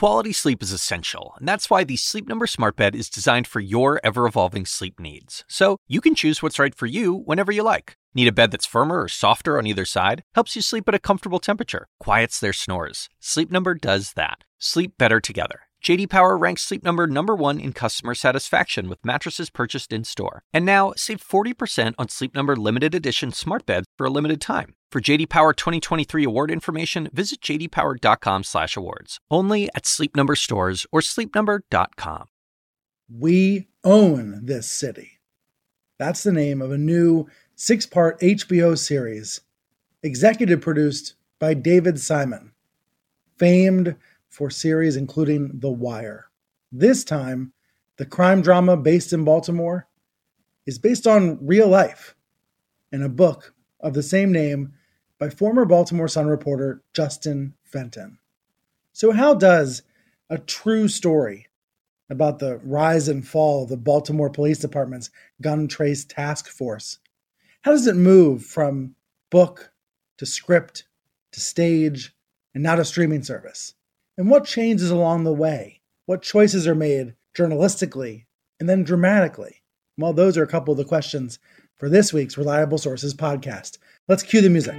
Quality sleep is essential, and that's why the Sleep Number Smart Bed is designed for your ever-evolving sleep needs. So you can choose what's right for you whenever you like. Need a bed that's firmer or softer on either side? Helps you sleep at a comfortable temperature. Quiets their snores. Sleep Number does that. Sleep better together. J.D. Power ranks Sleep Number #1 in customer satisfaction with mattresses purchased in-store. And now, save 40% on Sleep Number limited edition smart beds for a limited time. For J.D. Power 2023 award information, visit jdpower.com/awards. Only at Sleep Number stores or sleepnumber.com. We Own This City. That's the name of a new 6-part HBO series, executive produced by David Simon, famed for series including The Wire. This time, the crime drama based in Baltimore is based on real life and a book of the same name by former Baltimore Sun reporter Justin Fenton. So how does a true story about the rise and fall of the Baltimore Police Department's Gun Trace Task Force, how does it move from book to script to stage and now to streaming service? And what changes along the way? What choices are made journalistically and then dramatically? Well, those are a couple of the questions for this week's Reliable Sources podcast. Let's cue the music.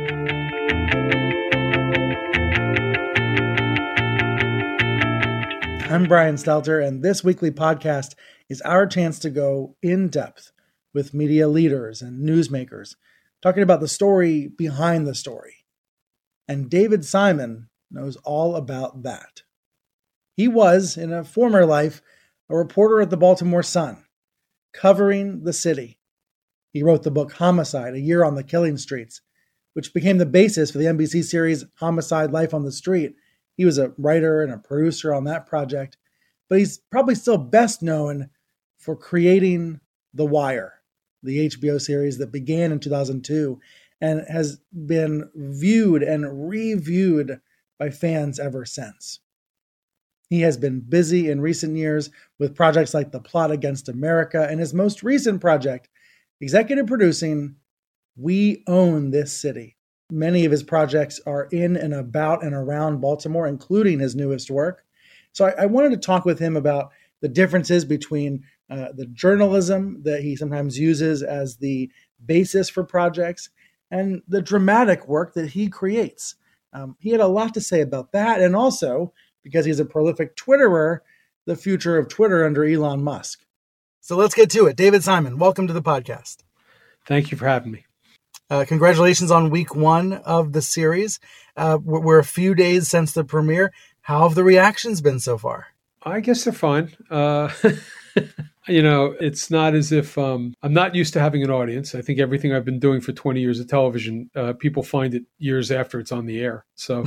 I'm Brian Stelter, and this weekly podcast is our chance to go in depth with media leaders and newsmakers, talking about the story behind the story. And David Simon knows all about that. He was, in a former life, a reporter at the Baltimore Sun, covering the city. He wrote the book Homicide: A Year on the Killing Streets, which became the basis for the NBC series Homicide: Life on the Street. He was a writer and a producer on that project, but he's probably still best known for creating The Wire, the HBO series that began in 2002 and has been viewed and reviewed by fans ever since. He has been busy in recent years with projects like The Plot Against America and his most recent project, executive producing We Own This City. Many of his projects are in and about and around Baltimore, including his newest work. So I wanted to talk with him about the differences between the journalism that he sometimes uses as the basis for projects and the dramatic work that he creates. He had a lot to say about that, and also, because he's a prolific Twitterer, the future of Twitter under Elon Musk. So let's get to it. David Simon, welcome to the podcast. Thank you for having me. Congratulations on week 1 of the series. We're a few days since the premiere. How have the reactions been so far? I guess they're fine. It's not as if I'm not used to having an audience. I think everything I've been doing for 20 years of television, people find it years after it's on the air. So,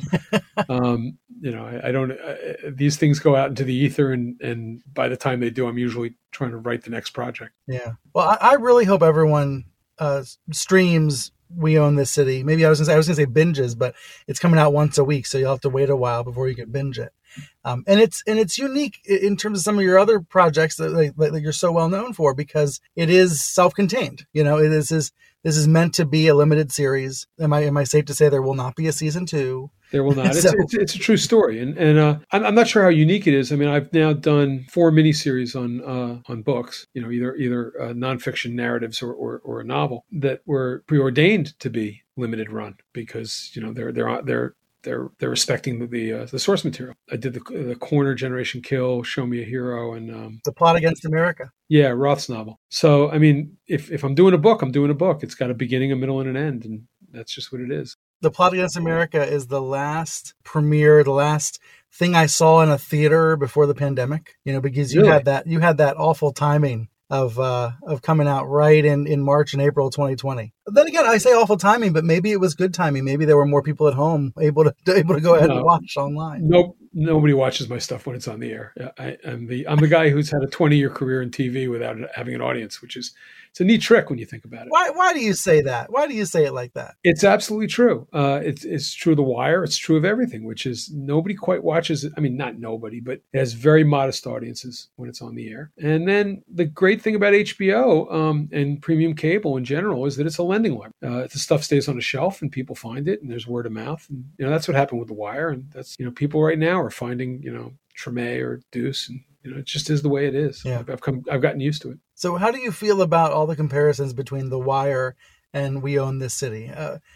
I don't, these things go out into the ether and by the time they do, I'm usually trying to write the next project. Yeah. Well, I really hope everyone streams We Own This City. Maybe I was gonna say binges, but it's coming out once a week, so you'll have to wait a while before you can binge it. And it's unique in terms of some of your other projects that you're so well known for, because it is self-contained. This is meant to be a limited series. Am I safe to say there will not be a season 2? There will not. It's a true story, and I'm not sure how unique it is. I mean, I've now done 4 miniseries on books, either nonfiction narratives or a novel that were preordained to be limited run because they're respecting the source material. I did the Corner, Generation Kill, Show Me a Hero, and The Plot Against America. Yeah, Roth's novel. So I mean, if I'm doing a book, I'm doing a book. It's got a beginning, a middle, and an end, and that's just what it is. The Plot Against America is the last premiere, the last thing I saw in a theater before the pandemic. Because you had that awful timing of coming out right in March and April 2020. Then again, I say awful timing, but maybe it was good timing. Maybe there were more people at home able to go ahead and watch online. Nope, nobody watches my stuff when it's on the air. I'm the guy who's had a 20-year career in TV without having an audience, which is it's a neat trick when you think about it. Why do you say that? Why do you say it like that? It's absolutely true. It's true of The Wire. It's true of everything, which is nobody quite watches it. I mean, not nobody, but it has very modest audiences when it's on the air. And then the great thing about HBO and premium cable in general is that it's a lending library. The stuff stays on a shelf and people find it and there's word of mouth. And, that's what happened with The Wire. And that's, people right now are finding, Treme or Deuce, and, it just is the way it is. Yeah. I've gotten used to it. So how do you feel about all the comparisons between The Wire and We Own This City?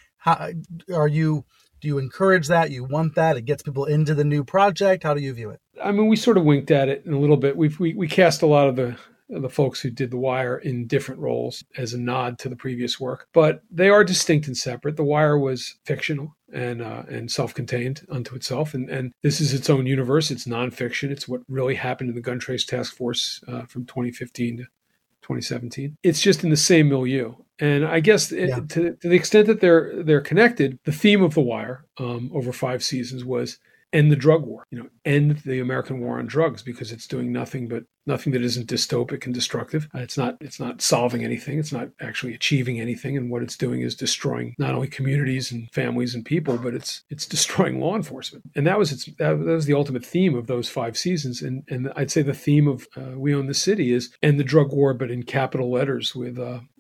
Do you encourage that? You want that? It gets people into the new project. How do you view it? I mean, we sort of winked at it in a little bit. We cast a lot of the folks who did The Wire in different roles as a nod to the previous work, but they are distinct and separate. The Wire was fictional and self-contained unto itself, and this is its own universe. It's nonfiction. It's what really happened in the Gun Trace Task Force from 2015 to 2017. It's just in the same milieu. And I guess to the extent that they're connected, the theme of The Wire over 5 seasons was end the drug war, end the American war on drugs, because it's doing nothing that isn't dystopic and destructive. It's not solving anything. It's not actually achieving anything. And what it's doing is destroying not only communities and families and people, but it's destroying law enforcement. And that was the ultimate theme of those 5 seasons. And I'd say the theme of We Own the City is end the drug war, but in capital letters with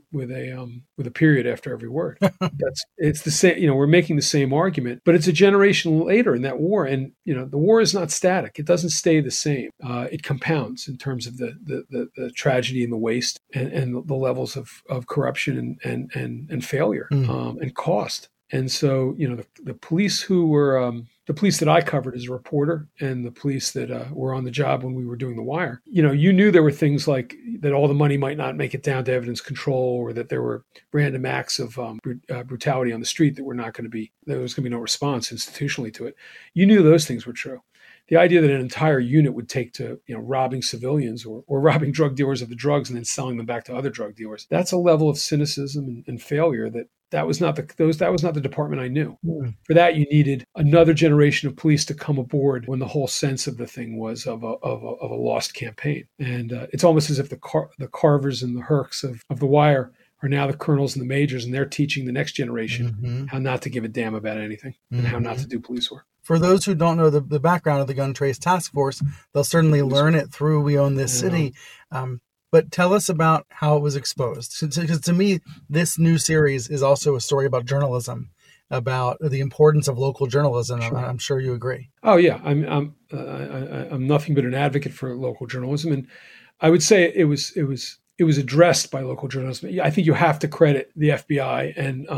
a period after every word. It's the same, we're making the same argument, but it's a generation later in that war. And, the war is not static. It doesn't stay the same. It compounds in terms of the tragedy and the waste and the levels of corruption and failure and cost. And so, the police who were, the police that I covered as a reporter and the police that were on the job when we were doing The Wire, you knew there were things like that all the money might not make it down to evidence control, or that there were random acts of brutality on the street there was going to be no response institutionally to it. You knew those things were true. The idea that an entire unit would take to, robbing civilians or robbing drug dealers of the drugs and then selling them back to other drug dealers, that's a level of cynicism and failure that was not the department I knew. For that, you needed another generation of police to come aboard when the whole sense of the thing was of a lost campaign. And it's almost as if the Carvers and the Hercs of The Wire are now the colonels and the majors, and they're teaching the next generation how not to give a damn about anything and how not to do police work. For those who don't know the background of the Gun Trace Task Force, they'll certainly learn it through We Own This City. But tell us about how it was exposed. Because to me, this new series is also a story about journalism, about the importance of local journalism. Sure. I'm sure you agree. Oh yeah, I'm nothing but an advocate for local journalism, and I would say it was addressed by local journalism. I think you have to credit the FBI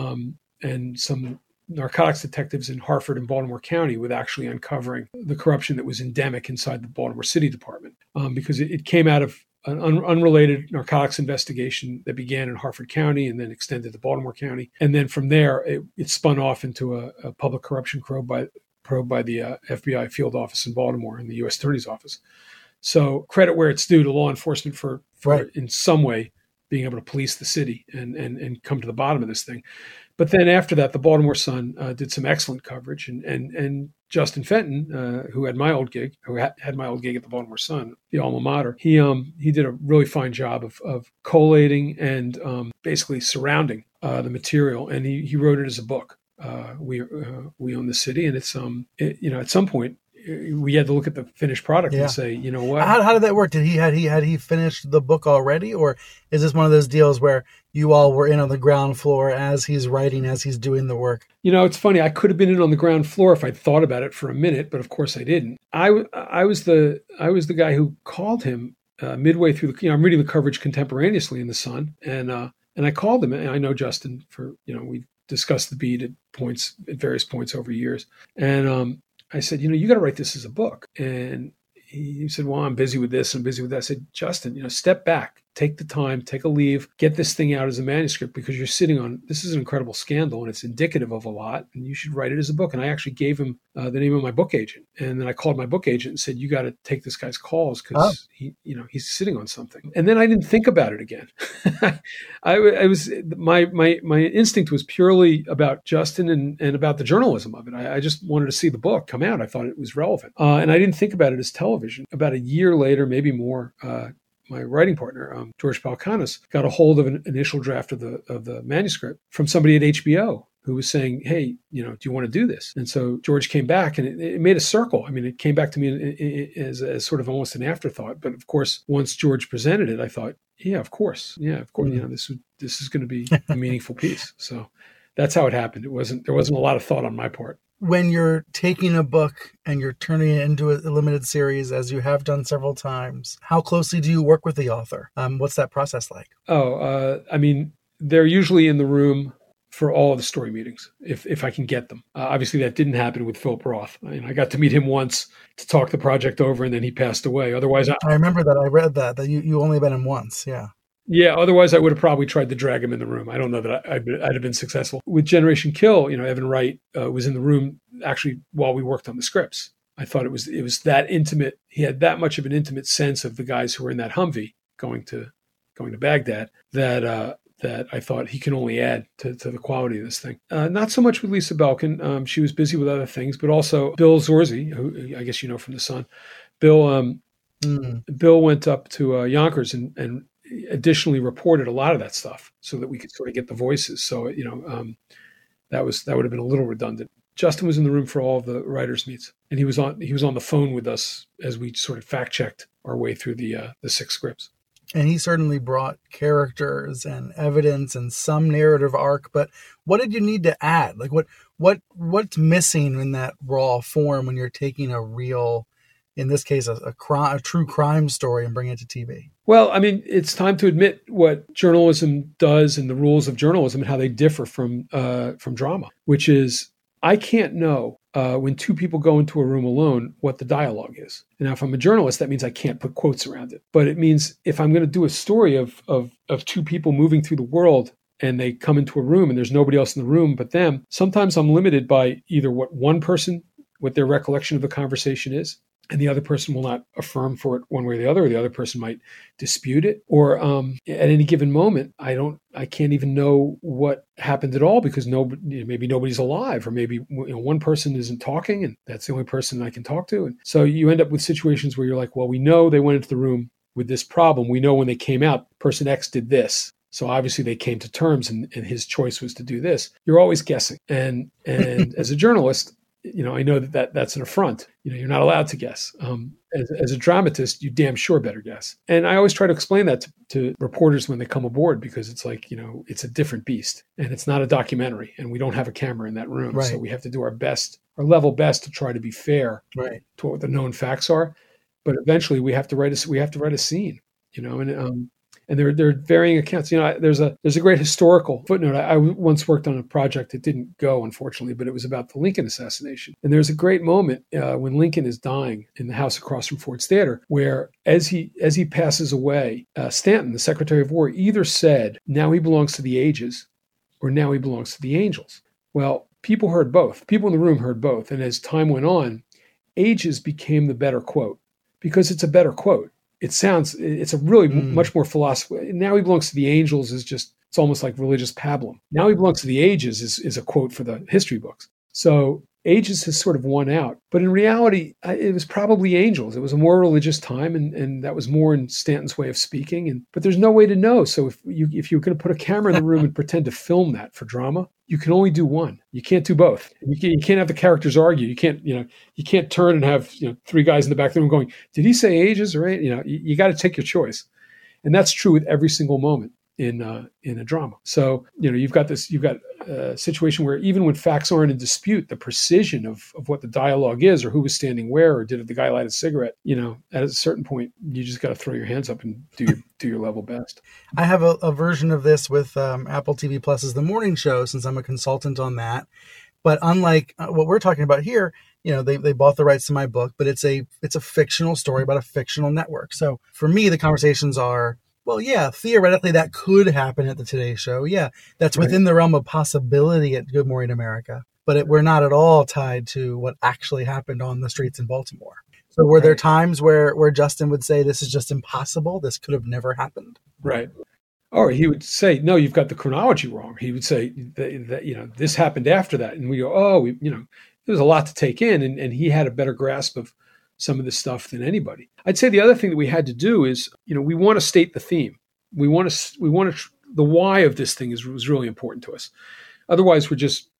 and some narcotics detectives in Harford and Baltimore County with actually uncovering the corruption that was endemic inside the Baltimore City Department, because it came out of an unrelated narcotics investigation that began in Harford County and then extended to Baltimore County. And then from there, it spun off into a public corruption probe by the FBI field office in Baltimore and the U.S. Attorney's Office. So credit where it's due to law enforcement for right. in some way being able to police the city and come to the bottom of this thing. But then after that, the Baltimore Sun did some excellent coverage, and Justin Fenton, who had my old gig at the Baltimore Sun, the alma mater, he did a really fine job of collating and basically surrounding the material, and he wrote it as a book. We Own the City, and it's at some point we had to look at the finished product and say, you know what? How did that work? Had he finished the book already, or is this one of those deals where you all were in on the ground floor as he's writing, as he's doing the work? It's funny. I could have been in on the ground floor if I'd thought about it for a minute, but of course I didn't. I was the guy who called him midway through the. I'm reading the coverage contemporaneously in the Sun, and I called him, and I know Justin for we discussed the beat at various points over years, and I said, you got to write this as a book. And he said, well, I'm busy with this. I'm busy with that. I said, Justin, step back, take the time, take a leave, get this thing out as a manuscript, because you're sitting on, this is an incredible scandal and it's indicative of a lot, and you should write it as a book. And I actually gave him the name of my book agent. And then I called my book agent and said, you got to take this guy's calls because he's sitting on something. And then I didn't think about it again. My instinct was purely about Justin and about the journalism of it. I just wanted to see the book come out. I thought it was relevant. And I didn't think about it as television. About a year later, maybe more, my writing partner, George Palkanis, got a hold of an initial draft of the manuscript from somebody at HBO who was saying, hey, do you want to do this? And so George came back, and it made a circle. I mean, it came back to me as sort of almost an afterthought. But of course, once George presented it, I thought, yeah, of course. This is going to be a meaningful piece. So that's how it happened. There wasn't a lot of thought on my part. When you're taking a book and you're turning it into a limited series, as you have done several times, how closely do you work with the author? What's that process like? I mean, they're usually in the room for all of the story meetings, if I can get them. Obviously, that didn't happen with Philip Roth. I got to meet him once to talk the project over, and then he passed away. Otherwise, I remember that. I read that you only met him once. Yeah. Yeah, otherwise I would have probably tried to drag him in the room. I don't know that I'd have been successful. With Generation Kill, Evan Wright was in the room actually while we worked on the scripts. I thought it was that intimate. He had that much of an intimate sense of the guys who were in that Humvee going to Baghdad that I thought he can only add to the quality of this thing. Not so much with Lisa Belkin. She was busy with other things, but also Bill Zorzi, who I guess from The Sun. Bill went up to Yonkers and additionally reported a lot of that stuff so that we could sort of get the voices. So, that would have been a little redundant. Justin was in the room for all of the writers' meets, and he was on the phone with us as we sort of fact checked our way through the 6 scripts. And he certainly brought characters and evidence and some narrative arc. But what did you need to add? Like what's missing in that raw form when you're taking a real, in this case, a true crime story and bringing it to TV? Well, I mean, it's time to admit what journalism does and the rules of journalism and how they differ from drama, which is I can't know when 2 people go into a room alone what the dialogue is. And now, if I'm a journalist, that means I can't put quotes around it. But it means if I'm going to do a story of 2 people moving through the world and they come into a room and there's nobody else in the room but them, sometimes I'm limited by either what their recollection of the conversation is, and the other person will not affirm for it one way or the other, or the other person might dispute it. Or at any given moment, I can't even know what happened at all because maybe nobody's alive, or maybe one person isn't talking and that's the only person I can talk to. And so you end up with situations where you're like, well, we know they went into the room with this problem. We know when they came out, person X did this. So obviously they came to terms and his choice was to do this. You're always guessing. And as a journalist, I know that's an affront. You're not allowed to guess. As a dramatist, you damn sure better guess. And I always try to explain that to reporters when they come aboard, because it's like, it's a different beast and it's not a documentary and we don't have a camera in that room. Right. So we have to do our level best to try to be fair to what the known facts are. But eventually we have to write a scene, and there are varying accounts. There's a great historical footnote. I once worked on a project that didn't go, unfortunately, but it was about the Lincoln assassination. And there's a great moment when Lincoln is dying in the house across from Ford's Theater, where as he passes away, Stanton, the Secretary of War, either said, "Now he belongs to the ages," or "Now he belongs to the angels." Well, people heard both. People in the room heard both. And as time went on, ages became the better quote because it's a better quote. It's a really much more philosophical. Now he belongs to the angels it's almost like religious pablum. Now he belongs to the ages is a quote for the history books. So ages has sort of won out. But in reality, it was probably angels. It was a more religious time, and that was more in Stanton's way of speaking. But there's no way to know. So if you're going to put a camera in the room and pretend to film that for drama, you can only do one. You can't do both. You can't have the characters argue. You can't turn and have 3 guys in the back of the room going, "Did he say ages?" Or you got to take your choice, and that's true with every single moment in a drama. So you've got a situation where even when facts aren't in dispute, the precision of what the dialogue is, or who was standing where, or did the guy light a cigarette, at a certain point you just got to throw your hands up and do your level best. I have a version of this with Apple TV Plus's The Morning Show, since I'm a consultant on that. But unlike what we're talking about here, they bought the rights to my book, but it's a fictional story about a fictional network. So for me, the conversations are, well, yeah, theoretically that could happen at the Today Show. Yeah, that's within the realm of possibility at Good Morning America. But we're not at all tied to what actually happened on the streets in Baltimore. So were there times where Justin would say, "This is just impossible. This could have never happened"? Right. Or he would say, "No, you've got the chronology wrong." He would say that this happened after that. And we go, "Oh, there was a lot to take in." And he had a better grasp of some of this stuff than anybody. I'd say the other thing that we had to do is, we want to state the theme. We want to the why of this thing was really important to us. Otherwise, we're just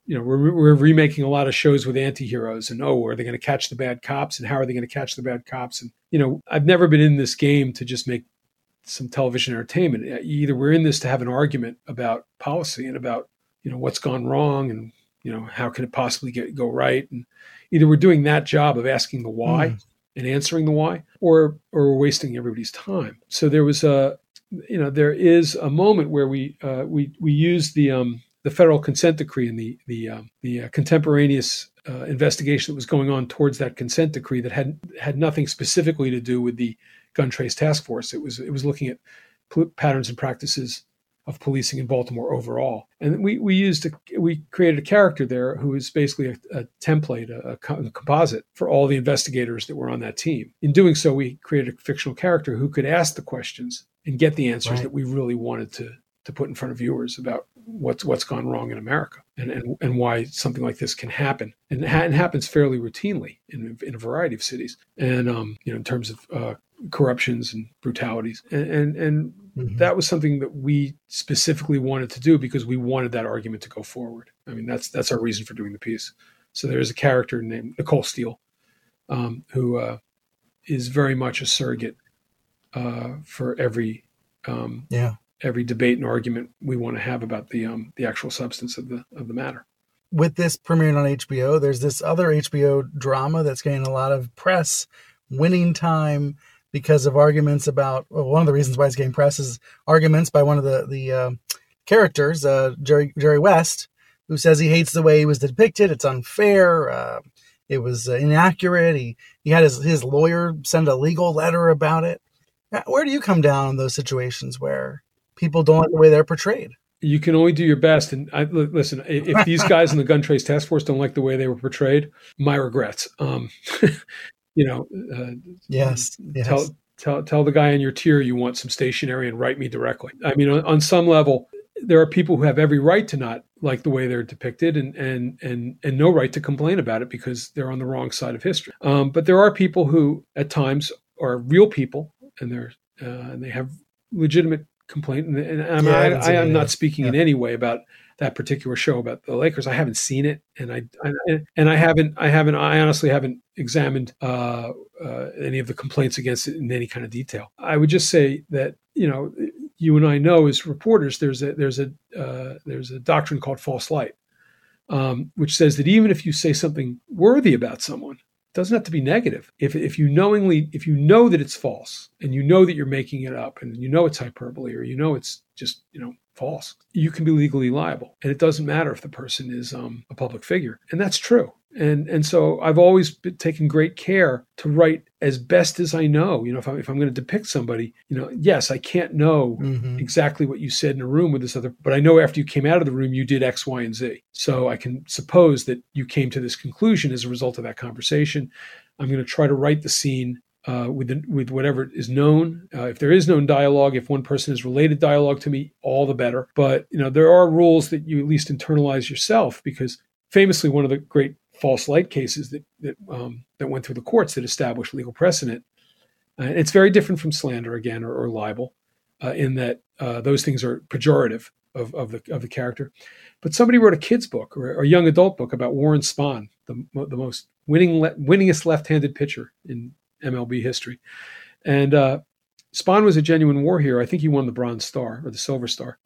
we're remaking a lot of shows with anti-heroes, and are they going to catch the bad cops, and how are they going to catch the bad cops? And I've never been in this game to just make some television entertainment. Either we're in this to have an argument about policy and about what's gone wrong, and how can it possibly go right, and either we're doing that job of asking the why and answering the why, or we're wasting everybody's time. So there was there is a moment where we used the federal consent decree and the contemporaneous investigation that was going on towards that consent decree that had nothing specifically to do with the Gun Trace Task Force. It was looking at patterns and practices of policing in Baltimore overall, and we created a character there who is basically a template, a composite for all the investigators that were on that team. In doing so, we created a fictional character who could ask the questions and get the answers that we really wanted to put in front of viewers about what's gone wrong in America and why something like this can happen. And it happens fairly routinely in a variety of cities. And, in terms of corruptions and brutalities. And that was something that we specifically wanted to do because we wanted that argument to go forward. I mean, that's our reason for doing the piece. So there is a character named Nicole Steele, who is very much a surrogate for every debate and argument we want to have about the actual substance of the matter. With this premiering on HBO, there's this other HBO drama that's getting a lot of press, Winning Time, because of arguments about, one of the reasons why it's getting press is arguments by one of the characters, Jerry West, who says he hates the way he was depicted. It's unfair. It was inaccurate. He had his lawyer send a legal letter about it. Where do you come down on those situations where people don't like the way they're portrayed? You can only do your best. And listen, if these guys in the Gun Trace Task Force don't like the way they were portrayed, my regrets. Yes. Tell the guy in your tier you want some stationery and write me directly. I mean, on some level, there are people who have every right to not like the way they're depicted and no right to complain about it because they're on the wrong side of history. But there are people who at times are real people and they have legitimate complaint. And I am not speaking in any way about that particular show about the Lakers. I haven't seen it, and I honestly haven't examined any of the complaints against it in any kind of detail. I would just say that you and I know as reporters, there's a doctrine called false light, which says that even if you say something worthy about someone, it doesn't have to be negative. If you know that it's false and you know that you're making it up and you know it's hyperbole or it's just false, you can be legally liable. And it doesn't matter if the person is a public figure. And that's true. And so I've always taken great care to write as best as I know. If I'm going to depict somebody, yes, I can't know exactly what you said in a room with this other, but I know after you came out of the room, you did X, Y, and Z. So I can suppose that you came to this conclusion as a result of that conversation. I'm going to try to write the scene with whatever is known. If there is known dialogue, if one person has related dialogue to me, all the better. But there are rules that you at least internalize yourself, because famously one of the great false light cases that went through the courts that established legal precedent. It's very different from slander again or libel, in that those things are pejorative of the character. But somebody wrote a kid's book or a young adult book about Warren Spahn, the most winningest left-handed pitcher in MLB history. And Spahn was a genuine war hero. I think he won the Bronze Star or the Silver Star.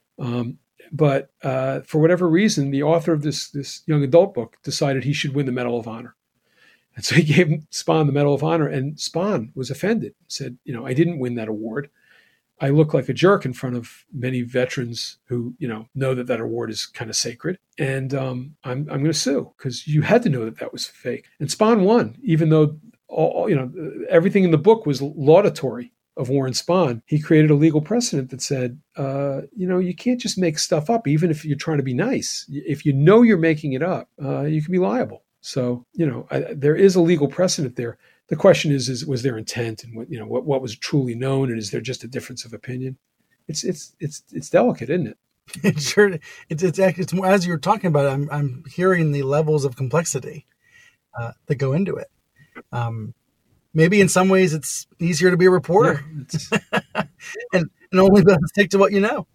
But for whatever reason, the author of this young adult book decided he should win the Medal of Honor. And so he gave Spahn the Medal of Honor, and Spahn was offended, said, I didn't win that award. I look like a jerk in front of many veterans who, know that award is kind of sacred. And I'm going to sue because you had to know that was fake. And Spahn won, even though everything in the book was laudatory of Warren Spahn. He created a legal precedent that said, you can't just make stuff up, even if you're trying to be nice. If you know you're making it up, you can be liable. So, there is a legal precedent there. The question is was there intent, and what was truly known, and is there just a difference of opinion? It's delicate, isn't it? It's sure. It's as you're talking about it, I'm hearing the levels of complexity that go into it. Maybe in some ways it's easier to be a reporter, and only stick to what you know.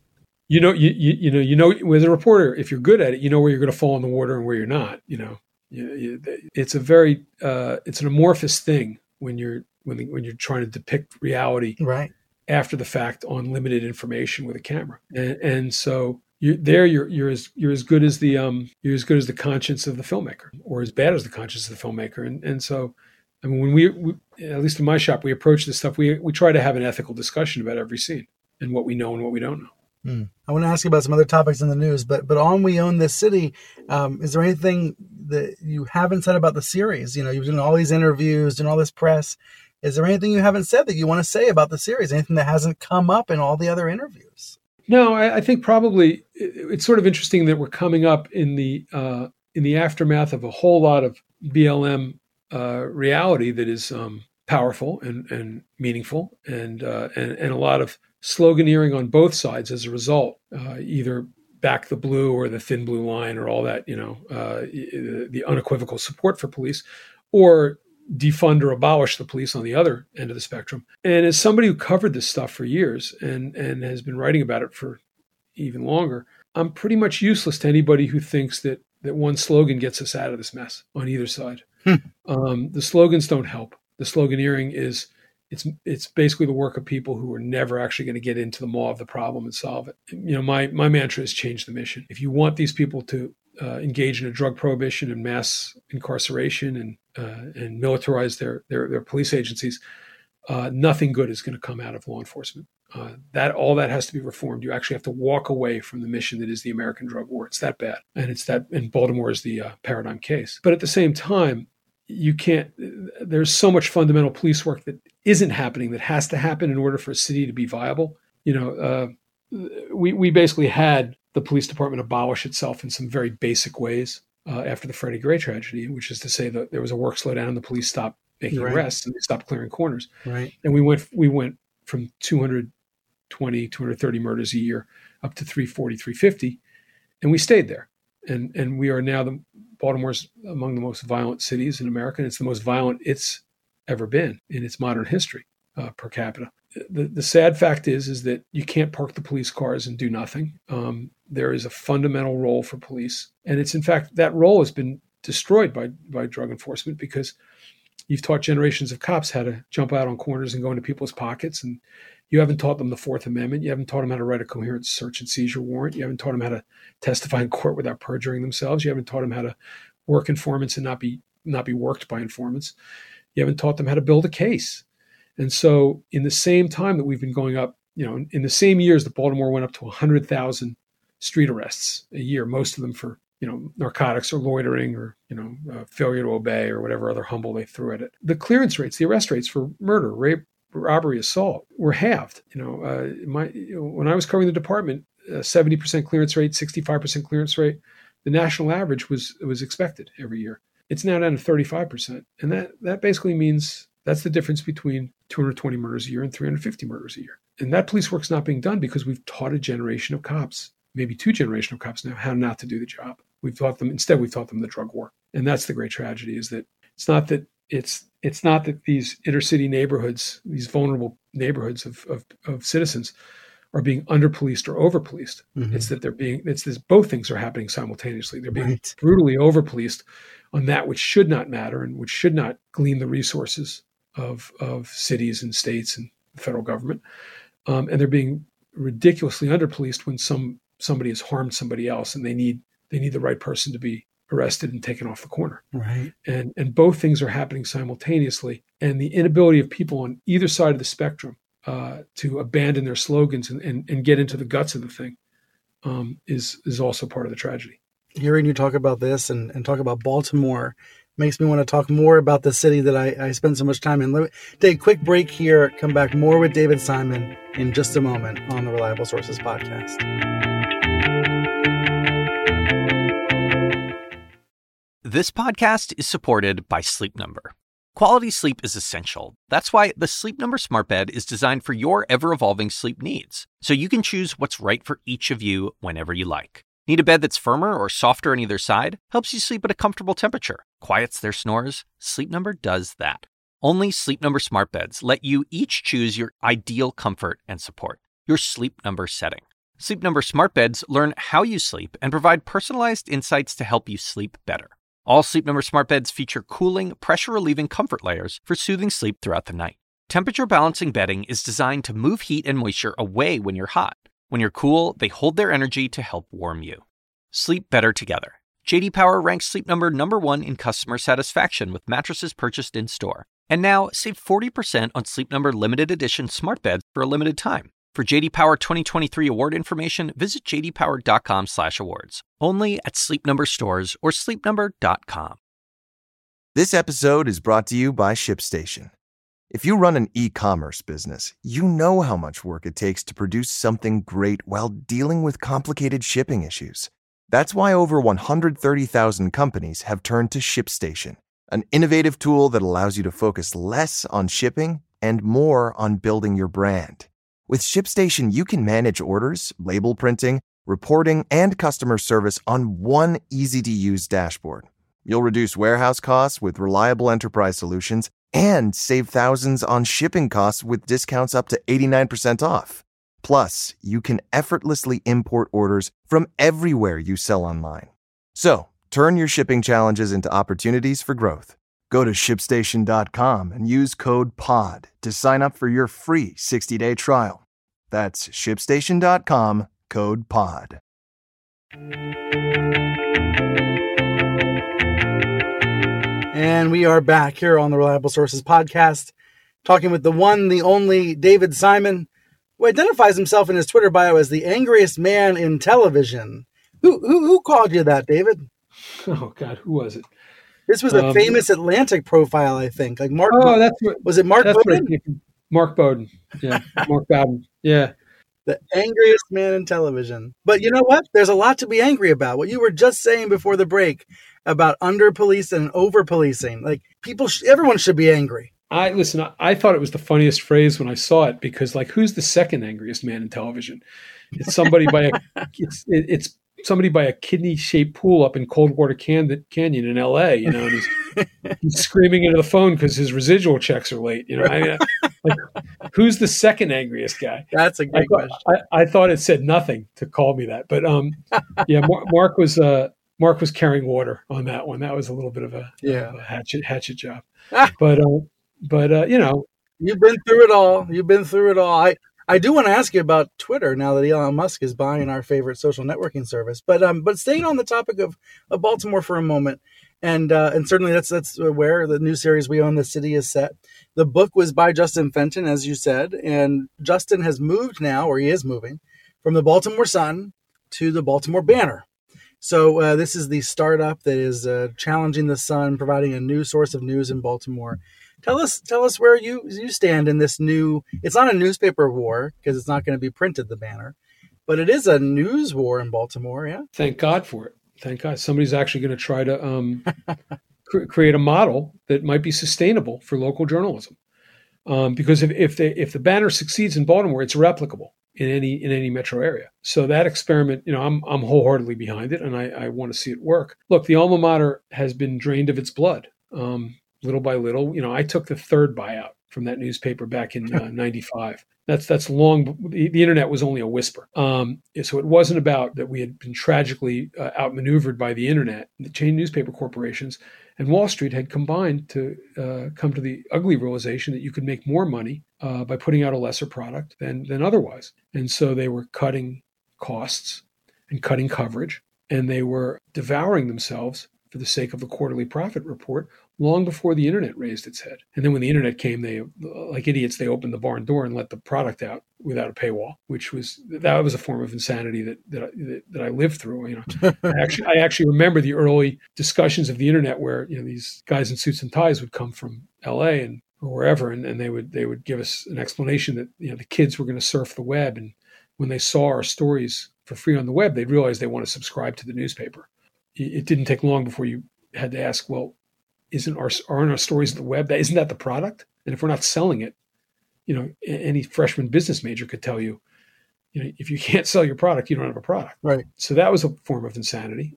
you know, with a reporter, if you're good at it, you know where you're going to fall in the water and where you're not. It's a very it's an amorphous thing when you're trying to depict reality Right. after the fact on limited information with a camera, and so you're as good as the conscience of the filmmaker, or as bad as the conscience of the filmmaker, and so. I mean, when we at least in my shop, we approach this stuff. We try to have an ethical discussion about every scene and what we know and what we don't know. I want to ask you about some other topics in the news, but on We Own This City, is there anything that you haven't said about the series? You know, you've done all these interviews, done all this press. Is there anything you haven't said that you want to say about the series? Anything that hasn't come up in all the other interviews? No, I think probably it's sort of interesting that we're coming up in the aftermath of a whole lot of BLM reality that is powerful and meaningful, and a lot of sloganeering on both sides as a result, either back the blue or the thin blue line or all that, the unequivocal support for police, or defund or abolish the police on the other end of the spectrum. And as somebody who covered this stuff for years and has been writing about it for even longer, I'm pretty much useless to anybody who thinks that one slogan gets us out of this mess on either side. The slogans don't help. The sloganeering it's basically the work of people who are never actually going to get into the maw of the problem and solve it. My mantra is change the mission. If you want these people to engage in a drug prohibition and mass incarceration and militarize their police agencies, nothing good is going to come out of law enforcement. All that has to be reformed. You actually have to walk away from the mission that is the American drug war. It's that bad, and Baltimore is the paradigm case. But at the same time, you can't. There's so much fundamental police work that isn't happening that has to happen in order for a city to be viable. We basically had the police department abolish itself in some very basic ways after the Freddie Gray tragedy, which is to say that there was a work slowdown and the police stopped making arrests and they stopped clearing corners. Right. And we went from 230 murders a year up to 340, 350, and we stayed there. And we are now Baltimore's among the most violent cities in America, and it's the most violent it's ever been in its modern history per capita. The sad fact is that you can't park the police cars and do nothing. There is a fundamental role for police, and it's in fact that role has been destroyed by drug enforcement, because you've taught generations of cops how to jump out on corners and go into people's pockets, and you haven't taught them the Fourth Amendment. You haven't taught them how to write a coherent search and seizure warrant. You haven't taught them how to testify in court without perjuring themselves. You haven't taught them how to work informants and not be worked by informants. You haven't taught them how to build a case. And so in the same time that we've been going up, in the same years that Baltimore went up to 100,000 street arrests a year, most of them for, narcotics or loitering or, failure to obey or whatever other humble they threw at it. The clearance rates, the arrest rates for murder, rape, robbery, assault were halved. When I was covering the department, 70% clearance rate, 65% clearance rate, the national average was expected every year. It's now down to 35%. And that basically means that's the difference between 220 murders a year and 350 murders a year. And that police work's not being done because we've taught a generation of cops, maybe two generations of cops now, how not to do the job. We've taught them the drug war. And that's the great tragedy, is that it's not that these inner city neighborhoods, these vulnerable neighborhoods of citizens are being under-policed or over-policed. Mm-hmm. It's that both things are happening simultaneously. They're being brutally over-policed on that which should not matter and which should not glean the resources of cities and states and the federal government. And they're being ridiculously under-policed when somebody has harmed somebody else and they need the right person to be arrested and taken off the corner. Right. And both things are happening simultaneously. And the inability of people on either side of the spectrum to abandon their slogans and get into the guts of the thing is also part of the tragedy. Hearing you talk about this and talk about Baltimore makes me want to talk more about the city that I spend so much time in. Let me take a quick break here, come back more with David Simon in just a moment on the Reliable Sources podcast. This podcast is supported by Sleep Number. Quality sleep is essential. That's why the Sleep Number Smart Bed is designed for your ever-evolving sleep needs, so you can choose what's right for each of you whenever you like. Need a bed that's firmer or softer on either side? Helps you sleep at a comfortable temperature. Quiets their snores? Sleep Number does that. Only Sleep Number Smart Beds let you each choose your ideal comfort and support, your Sleep Number setting. Sleep Number smart beds learn how you sleep and provide personalized insights to help you sleep better. All Sleep Number smart beds feature cooling, pressure-relieving comfort layers for soothing sleep throughout the night. Temperature-balancing bedding is designed to move heat and moisture away when you're hot. When you're cool, they hold their energy to help warm you. Sleep better together. J.D. Power ranks Sleep Number number 1 in customer satisfaction with mattresses purchased in-store. And now, save 40% on Sleep Number limited edition smart beds for a limited time. For J.D. Power 2023 award information, visit jdpower.com/awards. Only at Sleep Number stores or sleepnumber.com. This episode is brought to you by ShipStation. If you run an e-commerce business, you know how much work it takes to produce something great while dealing with complicated shipping issues. That's why over 130,000 companies have turned to ShipStation, an innovative tool that allows you to focus less on shipping and more on building your brand. With ShipStation, you can manage orders, label printing, reporting, and customer service on one easy-to-use dashboard. You'll reduce warehouse costs with reliable enterprise solutions and save thousands on shipping costs with discounts up to 89% off. Plus, you can effortlessly import orders from everywhere you sell online. So, turn your shipping challenges into opportunities for growth. Go to ShipStation.com and use code POD to sign up for your free 60-day trial. That's ShipStation.com, code POD. And we are back here on the Reliable Sources podcast, talking with the one, the only David Simon, who identifies himself in his Twitter bio as the angriest man in television. Who called you that, David? Oh, God, who was it? This was a famous Atlantic profile, I think. Like Mark. Oh, that's what. Was it Mark Bowden? Mark Bowden. Yeah, Mark Bowden. Yeah. The angriest man in television. But you know what? There's a lot to be angry about. What you were just saying before the break about under-police and over-policing. Like, everyone should be angry. I thought it was the funniest phrase when I saw it because, like, who's the second angriest man in television? It's somebody by it's somebody by a kidney-shaped pool up in Coldwater Canyon in L.A., you know, and he's screaming into the phone because his residual checks are late, you know. I mean, like, who's the second angriest guy? That's a great question. I thought it said nothing to call me that, but yeah, Mark was carrying water on that one. That was a little bit of a hatchet job, but you know, you've been through it all. I do want to ask you about Twitter now that Elon Musk is buying our favorite social networking service. But staying on the topic of Baltimore for a moment, and certainly that's where the new series We Own the City is set. The book was by Justin Fenton, as you said, and Justin has moved now, or he is moving, from the Baltimore Sun to the Baltimore Banner. So this is the startup that is challenging the Sun, providing a new source of news in Baltimore. Tell us where you stand in this new. It's not a newspaper war because it's not going to be printed, the Banner, but it is a news war in Baltimore. Yeah. Thank God for it. Thank God somebody's actually going to try to create a model that might be sustainable for local journalism. Because if the Banner succeeds in Baltimore, it's replicable in any metro area. So that experiment, you know, I'm wholeheartedly behind it, and I want to see it work. Look, the alma mater has been drained of its blood. Little by little, you know, I took the third buyout from that newspaper back in 95. That's long. The internet was only a whisper. So it wasn't about that we had been tragically outmaneuvered by the internet. The chain newspaper corporations and Wall Street had combined to come to the ugly realization that you could make more money by putting out a lesser product than otherwise. And so they were cutting costs and cutting coverage, and they were devouring themselves for the sake of the quarterly profit report long before the internet raised its head. And then when the internet came, they, like idiots, they opened the barn door and let the product out without a paywall, which was a form of insanity that I lived through. You know, I actually remember the early discussions of the internet where, you know, these guys in suits and ties would come from LA or wherever, and they would give us an explanation that, you know, the kids were going to surf the web, and when they saw our stories for free on the web, they'd realize they want to subscribe to the newspaper. It didn't take long before you had to ask, well, aren't our stories on the web? Isn't that the product? And if we're not selling it, you know, any freshman business major could tell you, you know, if you can't sell your product, you don't have a product. Right. So that was a form of insanity.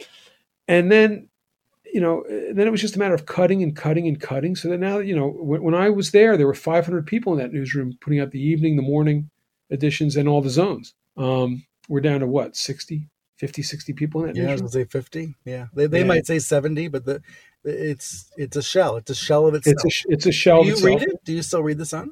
And then, you know, then it was just a matter of cutting and cutting and cutting. So that now, you know, when I was there were 500 people in that newsroom putting out the evening, the morning editions, and all the zones. we're down to what, 60, 50, 60 people in that newsroom? I was going to say 50. Yeah. They might say 70, but it's a shell. It's a shell of itself. It's a shell of itself. Do you read it? Do you still read The Sun?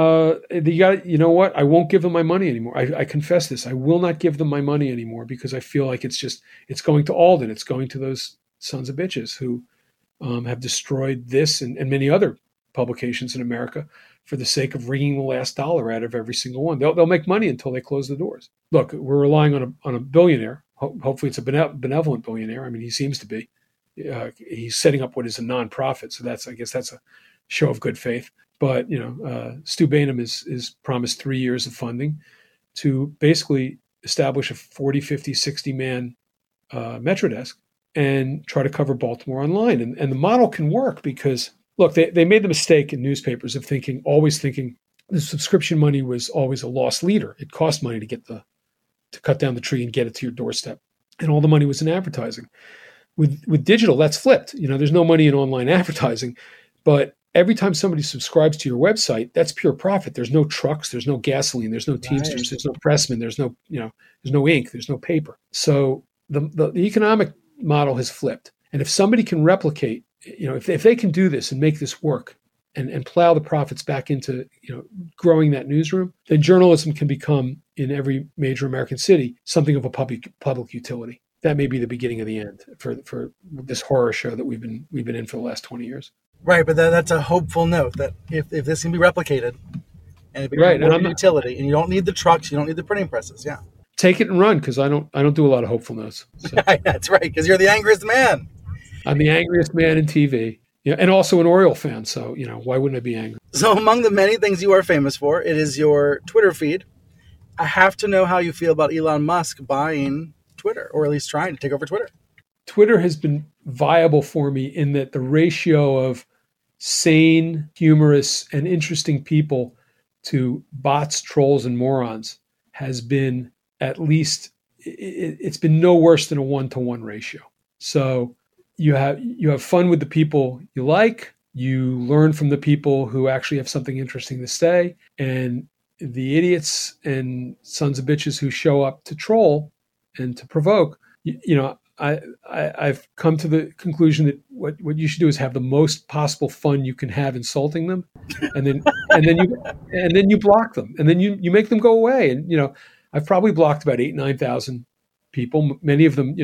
You know what? I won't give them my money anymore. I confess this. I will not give them my money anymore because I feel like it's going to Alden. It's going to those sons of bitches who have destroyed this and many other publications in America for the sake of wringing the last dollar out of every single one. They'll make money until they close the doors. Look, we're relying on a billionaire. Hopefully it's a benevolent billionaire. I mean, he seems to be. He's setting up what is a nonprofit. So I guess that's a show of good faith. But, Stu Bainum is promised 3 years of funding to basically establish a 40, 50, 60-man Metrodesk and try to cover Baltimore online. And the model can work because, look, they made the mistake in newspapers of always thinking the subscription money was always a lost leader. It cost money to cut down the tree and get it to your doorstep. And all the money was in advertising. With digital, that's flipped. There's no money in online advertising, but every time somebody subscribes to your website, that's pure profit. There's no trucks, there's no gasoline, there's no Teamsters, There's no pressmen, there's no ink, there's no paper. So the economic model has flipped. And if somebody can replicate, if they can do this and make this work and plow the profits back into, growing that newsroom, then journalism can become, in every major American city, something of a public utility. That may be the beginning of the end for this horror show that we've been in for the last 20 years. Right, but that's a hopeful note that if this can be replicated and it becomes more utility, and you don't need the trucks, you don't need the printing presses, yeah. Take it and run, because I don't do a lot of hopeful notes. So. That's right, because you're the angriest man. I'm the angriest man in TV, and also an Oriole fan. So why wouldn't I be angry? So among the many things you are famous for, it is your Twitter feed. I have to know how you feel about Elon Musk buying Twitter, or at least trying to take over Twitter. Twitter has been viable for me in that the ratio of sane, humorous, and interesting people to bots, trolls, and morons has been at least, it's been no worse than a 1-to-1 ratio. So you have fun with the people you like, you learn from the people who actually have something interesting to say, and the idiots and sons of bitches who show up to troll and to provoke, I've come to the conclusion that what you should do is have the most possible fun you can have insulting them, and then you block them, and then you make them go away. And I've probably blocked about 9,000 people, many of them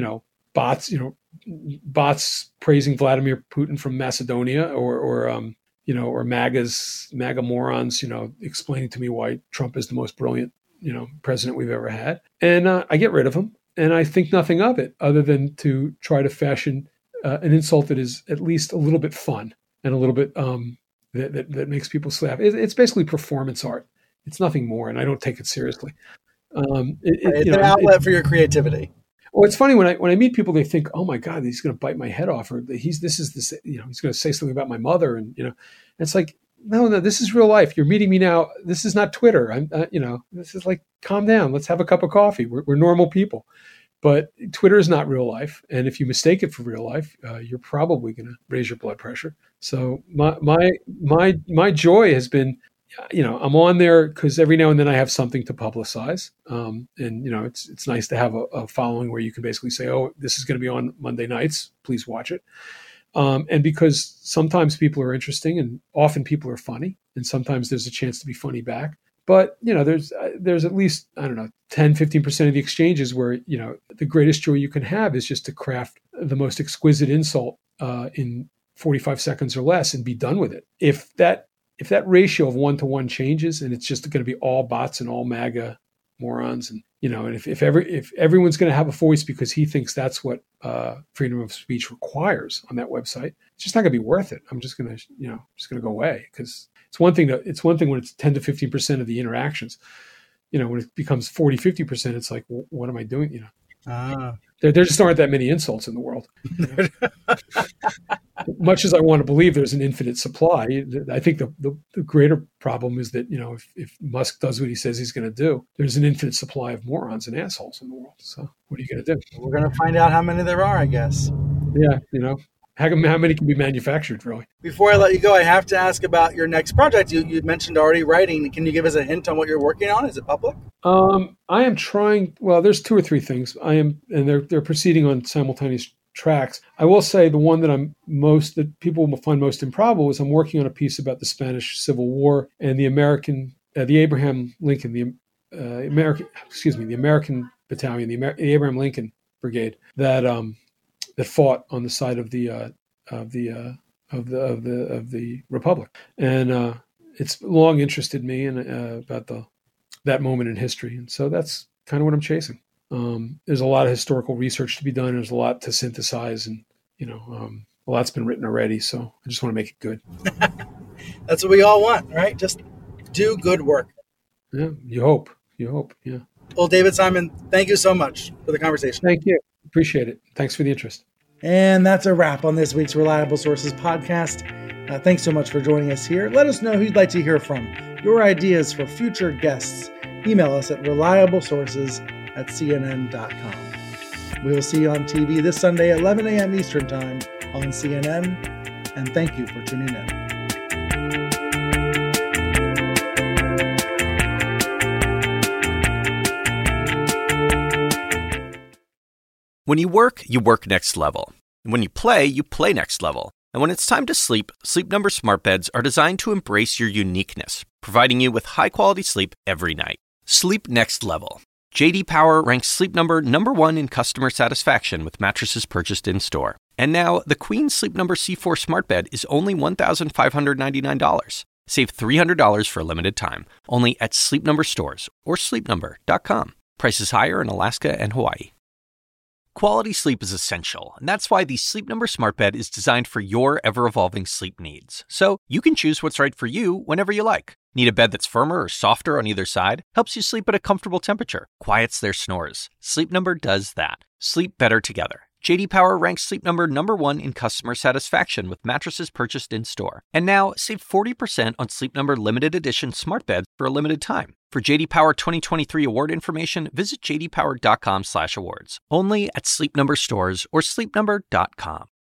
bots praising Vladimir Putin from Macedonia, or MAGA morons explaining to me why Trump is the most brilliant president we've ever had, and I get rid of them. And I think nothing of it other than to try to fashion an insult that is at least a little bit fun and a little bit that makes people laugh. It's basically performance art. It's nothing more, and I don't take it seriously. It's an outlet for your creativity. Well, it's funny when I meet people, they think, "Oh my God, he's going to bite my head off," or he's going to say something about my mother, and it's like, no, this is real life. You're meeting me now. This is not Twitter. This is like, calm down. Let's have a cup of coffee. We're normal people. But Twitter is not real life. And if you mistake it for real life, you're probably going to raise your blood pressure. So my joy has been, I'm on there because every now and then I have something to publicize. And it's nice to have a following where you can basically say, oh, this is going to be on Monday nights. Please watch it. And because sometimes people are interesting and often people are funny, and sometimes there's a chance to be funny back. But, there's at least, 10, 15% of the exchanges where, the greatest joy you can have is just to craft the most exquisite insult in 45 seconds or less and be done with it. If that ratio of 1-to-1 changes and it's just going to be all bots and all MAGA morons, and and if everyone's going to have a voice because he thinks that's what freedom of speech requires on that website, it's just not going to be worth it. I'm just going to go away, because it's one thing when it's 10 to 15% of the interactions. When it becomes 40, 50%, it's like, well, what am I doing? There just aren't that many insults in the world. Much as I want to believe there's an infinite supply, I think the greater problem is that, if Musk does what he says he's going to do, there's an infinite supply of morons and assholes in the world. So what are you going to do? We're going to find out how many there are, I guess. Yeah. How many can be manufactured, really? Before I let you go, I have to ask about your next project. You mentioned already writing. Can you give us a hint on what you're working on? Is it public? I am trying. Well, there's 2 or 3 things. And they're proceeding on simultaneous tracks. I will say the one that people will find most improbable is I'm working on a piece about the Spanish Civil War and the Abraham Lincoln, the American battalion, the Abraham Lincoln Brigade that fought on the side of the Republic, and it's long interested me about that moment in history, and so that's kind of what I'm chasing. There's a lot of historical research to be done. There's a lot to synthesize, and a lot's been written already. So I just want to make it good. That's what we all want, right? Just do good work. Yeah, you hope. Yeah. Well, David Simon, thank you so much for the conversation. Thank you. Appreciate it. Thanks for the interest. And that's a wrap on this week's Reliable Sources podcast. Thanks so much for joining us here. Let us know who you'd like to hear from. Your ideas for future guests. Email us at reliablesources@cnn.com. We will see you on TV this Sunday at 11 a.m. Eastern Time on CNN. And thank you for tuning in. When you work next level. And when you play next level. And when it's time to sleep, Sleep Number smart beds are designed to embrace your uniqueness, providing you with high-quality sleep every night. Sleep next level. J.D. Power ranks Sleep Number #1 in customer satisfaction with mattresses purchased in-store. And now, the Queen Sleep Number C4 smart bed is only $1,599. Save $300 for a limited time, only at Sleep Number stores or sleepnumber.com. Prices higher in Alaska and Hawaii. Quality sleep is essential, and that's why the Sleep Number smart bed is designed for your ever-evolving sleep needs. So you can choose what's right for you whenever you like. Need a bed that's firmer or softer on either side? Helps you sleep at a comfortable temperature. Quiets their snores. Sleep Number does that. Sleep better together. J.D. Power ranks Sleep Number #1 in customer satisfaction with mattresses purchased in-store. And now, save 40% on Sleep Number limited edition smart beds for a limited time. For J.D. Power 2023 award information, visit jdpower.com/awards. Only at Sleep Number stores or sleepnumber.com.